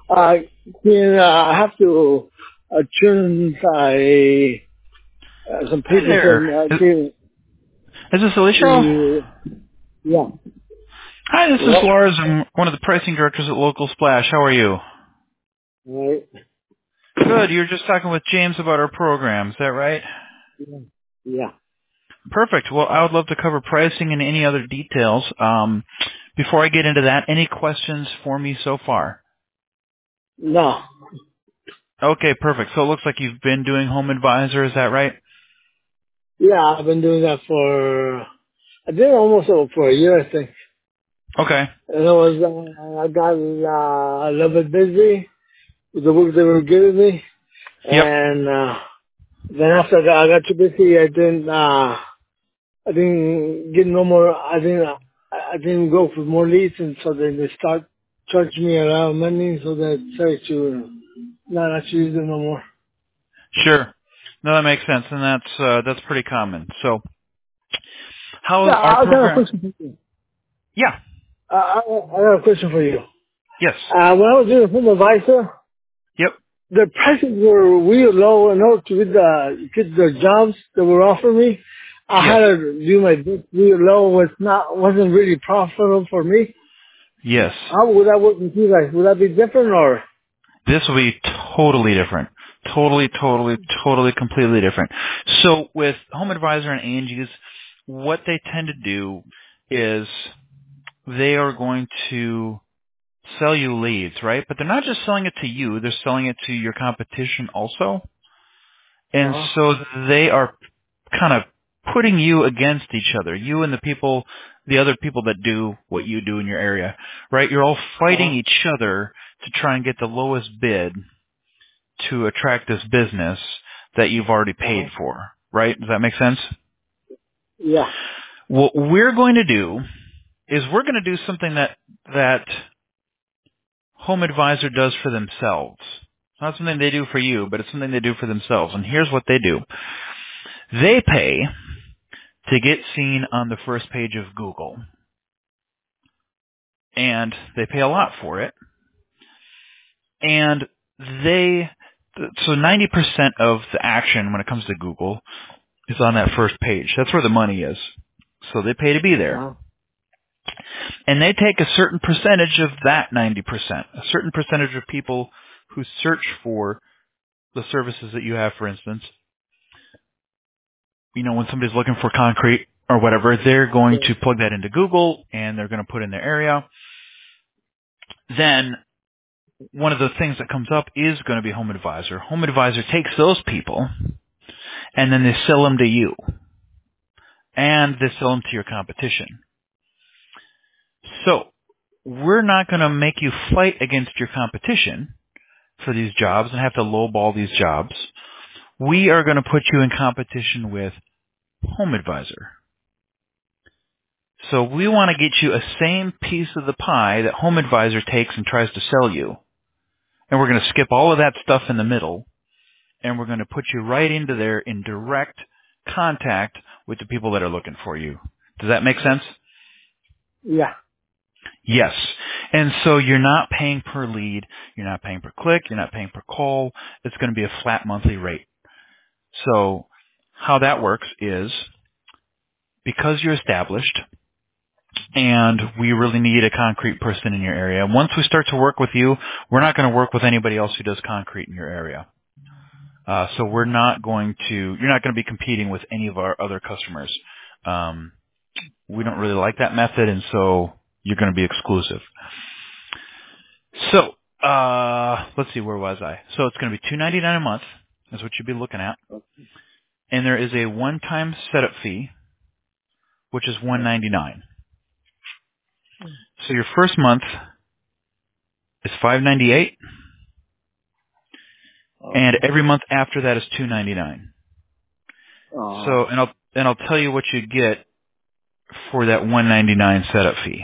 Uh, I have to tune some Hi people there. from Is this Alicia? the yeah. Hi, this is Yep. Lars. I'm one of the pricing directors at Local Splash. How are you? Right. Good. You were just talking with James about our program. Is that right? Yeah. Yeah. Perfect. Well, I would love to cover pricing and any other details. Before I get into that, any questions for me so far? No. Okay, perfect. So it looks like you've been doing Home Advisor. Is that right? Yeah, I've been doing that I did it almost for a year, I think. Okay. And I got a little bit busy with the work they were giving me. Yep. And, then after I got too busy, I didn't get no more, I didn't go for more leads, and so then they start charging me a lot of money, so that I decided to not actually use them no more. Sure. No, that makes sense, and that's pretty common. So, how Yeah, our I got a program? question for you. Yeah. I got a question for you. Yes. When I was doing home advisor, Yep. the prices were real low in order to get the jobs that were offering me. I had Yes. to do my best real low. Wasn't really profitable for me. Yes. How would that work with you guys? Would that be different or? This will be totally different. Totally, completely different. So with Home Advisor and Angie's, what they tend to do is they are going to sell you leads, right? But they're not just selling it to you, they're selling it to your competition also. And Uh-huh. so they are kind of putting you against each other, you and the other people that do what you do in your area, right? You're all fighting Uh-huh. each other to try and get the lowest bid to attract this business that you've already paid Uh-huh. for, right? Does that make sense? Yeah. What we're going to do is we're going to do something that Home Advisor does for themselves. It's not something they do for you, but it's something they do for themselves. And here's what they do. They pay to get seen on the first page of Google. And they pay a lot for it. And so 90% of the action when it comes to Google is on that first page. That's where the money is. So they pay to be there. Uh-huh. And they take a certain percentage of that 90%, a certain percentage of people who search for the services that you have, for instance. You know, when somebody's looking for concrete or whatever, they're going Yeah. to plug that into Google and they're going to put in their area. Then one of the things that comes up is going to be Home Advisor. Home Advisor takes those people and then they sell them to you and they sell them to your competition. So we're not going to make you fight against your competition for these jobs and have to lowball these jobs. We are going to put you in competition with Home Advisor. So we want to get you a same piece of the pie that Home Advisor takes and tries to sell you. And we're going to skip all of that stuff in the middle and we're going to put you right into there in direct contact with the people that are looking for you. Does that make sense? Yeah. Yes. And so you're not paying per lead, you're not paying per click, you're not paying per call. It's going to be a flat monthly rate. So how that works is because you're established and we really need a concrete person in your area, once we start to work with you, we're not going to work with anybody else who does concrete in your area. So you're not going to be competing with any of our other customers. We don't really like that method, and so you're going to be exclusive. So, let's see, where was I? So it's going to be $2.99 a month. Is what you'd be looking at, and there is a one-time setup fee, which is $1.99. So your first month is $5.98, and Okay. every month after that is $2.99. Uh, So, and I'll tell you what you get for that $1.99 setup fee.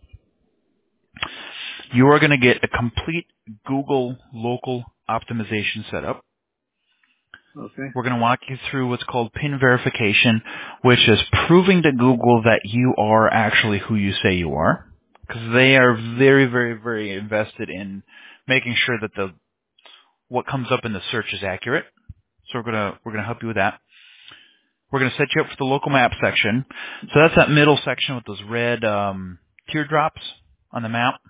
You are going to get a complete Google local optimization setup. okay. We're going to walk you through what's called PIN verification, which is proving to Google that you are actually who you say you are. because they are very, very, very invested in making sure that what comes up in the search is accurate. So we're gonna help you with that. We're gonna set you up for the local map section. So that's that middle section with those red teardrops on the map.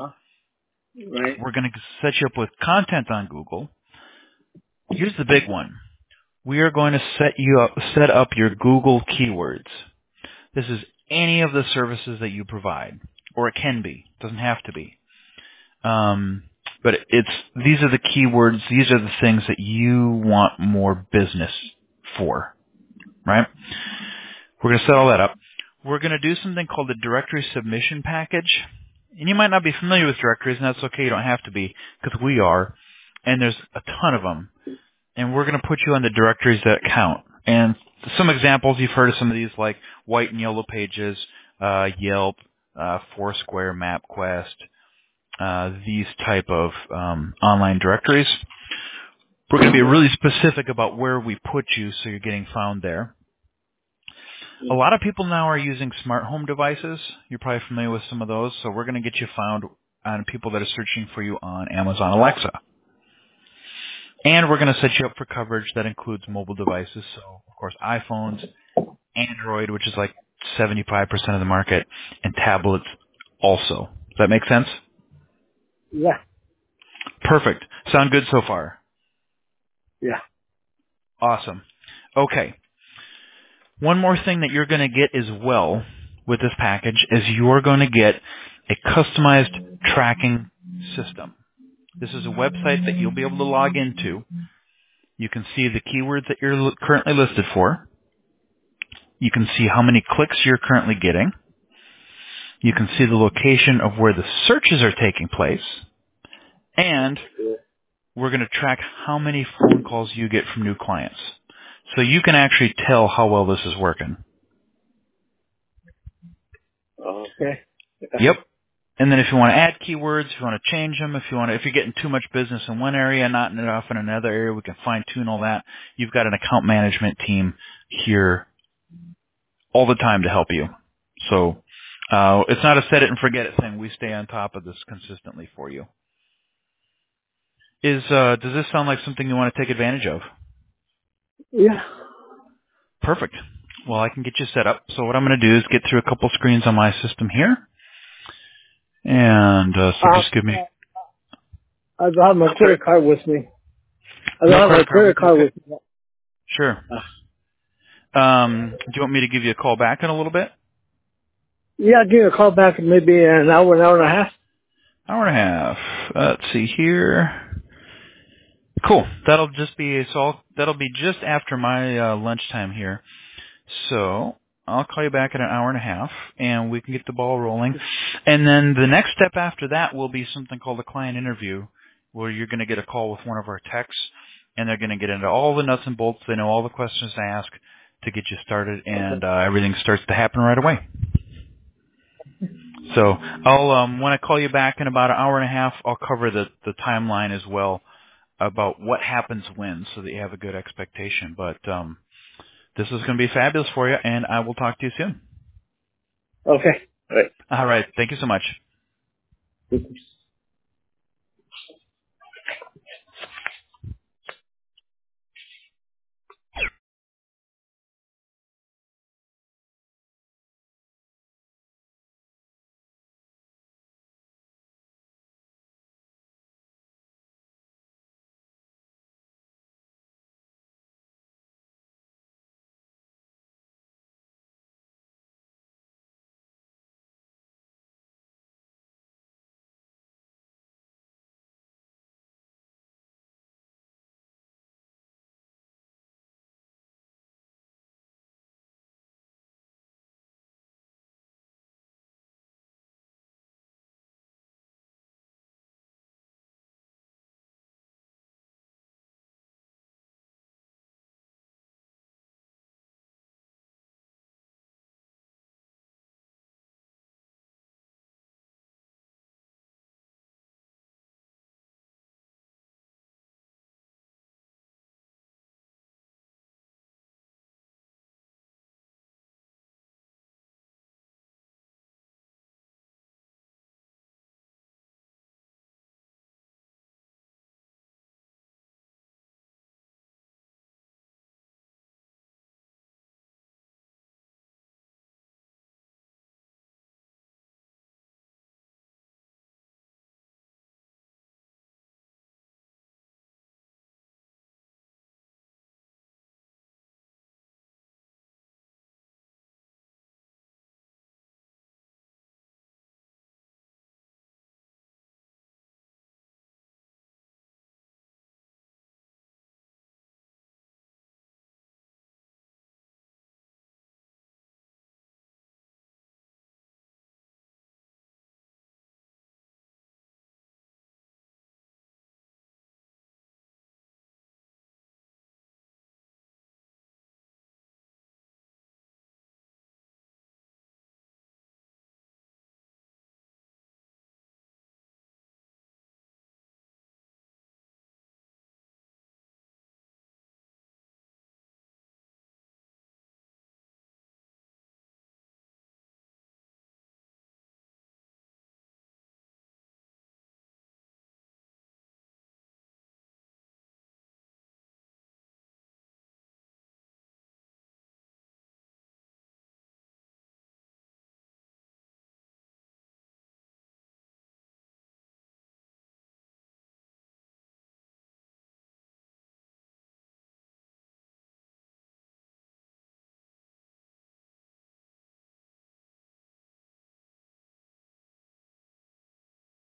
Right. We're gonna set you up with content on Google. Here's the big one. We are going to set up your Google keywords. This is any of the services that you provide, or it can be. It doesn't have to be. But these are the keywords. These are the things that you want more business for, right? We're going to set all that up. We're going to do something called the directory submission package. And you might not be familiar with directories, and that's okay. You don't have to be, because we are. And there's a ton of them. And we're going to put you on the directories that count. And some examples, you've heard of some of these, like White and Yellow Pages, Yelp, Foursquare, MapQuest, these type of online directories. We're going to be really specific about where we put you so you're getting found there. A lot of people now are using smart home devices. You're probably familiar with some of those. So we're going to get you found on people that are searching for you on Amazon Alexa. And we're going to set you up for coverage that includes mobile devices. So, of course, iPhones, Android, which is like 75% of the market, and tablets also. Does that make sense? Yeah. Perfect. Sound good so far? Yeah. Awesome. Okay. One more thing that you're going to get as well with this package is you're going to get a customized tracking system. This is a website that you'll be able to log into. You can see the keywords that you're currently listed for. You can see how many clicks you're currently getting. You can see the location of where the searches are taking place. And we're going to track how many phone calls you get from new clients. So you can actually tell how well this is working. Okay. Yep. And then if you want to add keywords, if you want to change them, if you're getting too much business in one area, not enough in another area, we can fine tune all that. You've got an account management team here all the time to help you. So it's not a set it and forget it thing. We stay on top of this consistently for you. Does this sound like something you want to take advantage of? Yeah. Perfect. Well, I can get you set up. So what I'm going to do is get through a couple screens on my system here. And so just give me I don't have my credit card with me. I don't no have my credit card with credit you. card Okay. with me. Sure. Do you want me to give you a call back in a little bit? Yeah, give me a call back in maybe an hour and a half. Hour and a half. Let's see here. Cool. That'll be just after my lunchtime here. So I'll call you back in an hour and a half, and we can get the ball rolling. And then the next step after that will be something called a client interview, where you're going to get a call with one of our techs, and they're going to get into all the nuts and bolts. They know all the questions to ask to get you started, and everything starts to happen right away. So I'll when I call you back in about an hour and a half, I'll cover the timeline as well about what happens when, so that you have a good expectation. But this is going to be fabulous for you, and I will talk to you soon. Okay. All right. Thank you so much. Right.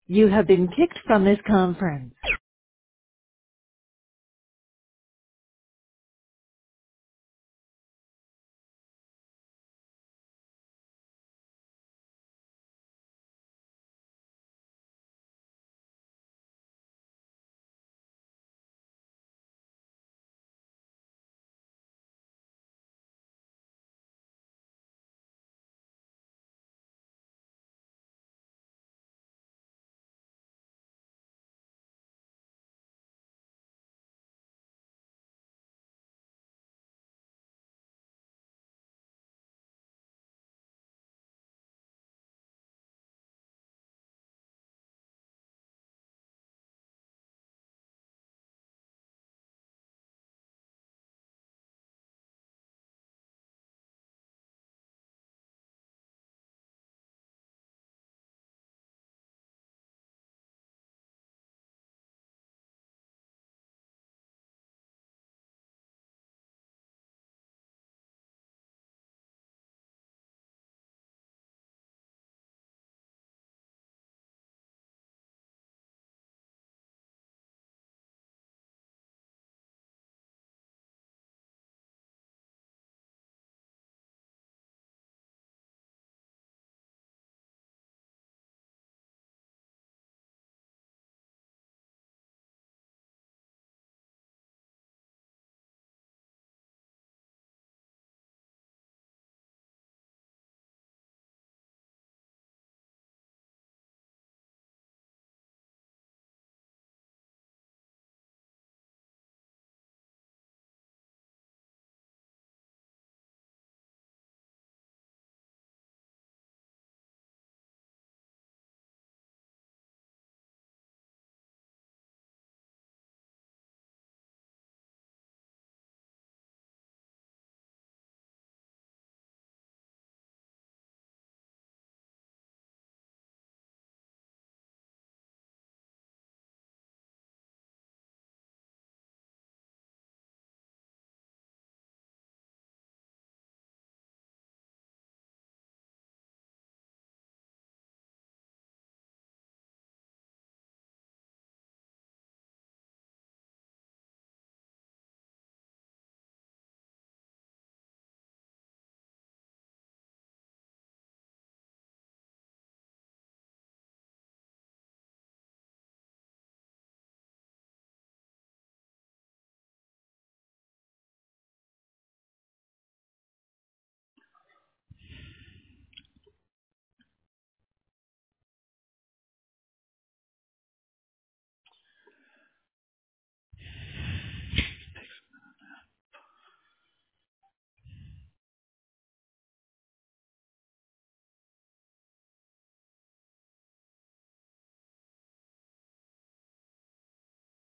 You have been kicked from this conference.